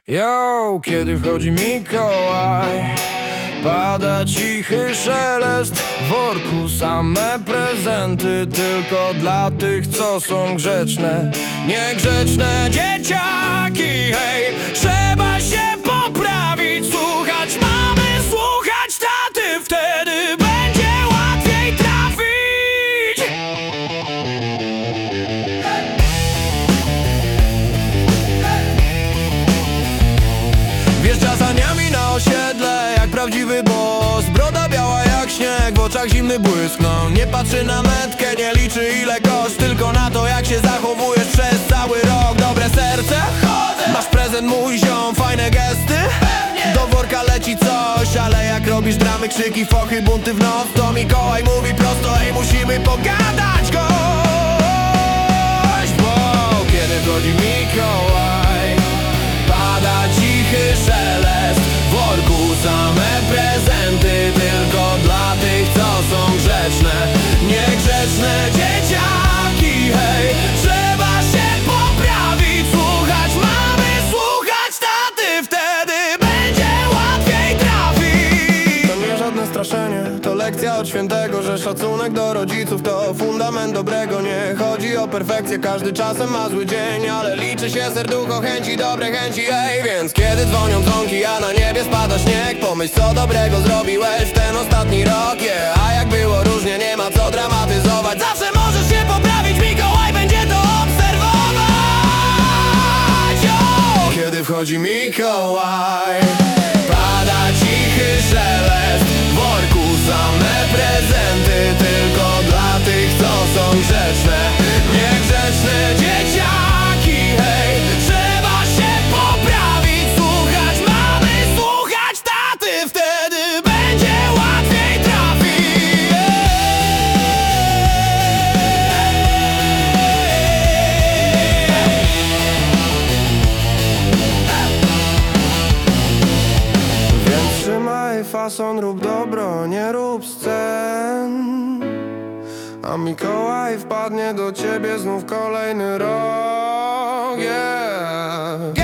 Yo, kiedy wchodzi Mikołaj, pada cichy szelest. W worku same prezenty, tylko dla tych, co są grzeczne. Niegrzeczne dzieciaki, hej, trzeba się poprawić. Słuchać mamy, słuchać taty, wtedy będzie łatwiej trafić. Wjeżdża saniami na osiedle jak prawdziwy boss. Broda biała jak śnieg, w oczach zimny błysk. No, nie patrzy na metkę, nie liczy ile koszt, tylko na to, jak się zachowujesz przez cały rok. Dobre serce? Masz prezent, mój ziom, fajne gesty? Do worka leci coś, ale jak robisz dramy, krzyki, fochy, bunty w noc, to Mikołaj mówi prosto: ej, musimy pogadać gość. Bo kiedy wchodzi Mikołaj, pada cichy szelest. W worku same prezenty, tylko dla tych, co są grzeczne. Niegrzeczne dzieciaki, hej, trzeba się poprawić. Słuchać mamy, słuchać taty, wtedy będzie łatwiej trafić. To nie żadne straszenie, to lekcja od świętego, że szacunek do rodziców to fundament dobrego. Nie chodzi o perfekcję, każdy czasem ma zły dzień, ale liczy się serducho, chęci, dobre chęci, ej. Więc kiedy dzwonią dzwonki, a na niebie spada śnieg, pomyśl, co dobrego zrobiłeś w ten ostatni rok, yeah. A jak było różnie, nie ma co dramatyzować, zawsze możesz się poprawić, Mikołaj będzie to obserwować. Yo! Kiedy wchodzi Mikołaj, pada cichy szelest. W worku same prezenty, tylko dla tych, co są grzeczne. Niegrzeczne dzieciaki, hej, trzeba się poprawić. Słuchać mamy, słuchać taty, wtedy będzie łatwiej trafić. Więc trzymaj fason, rób dobro, nie rób scen. A Mikołaj wpadnie do ciebie znów kolejny rok, yeah.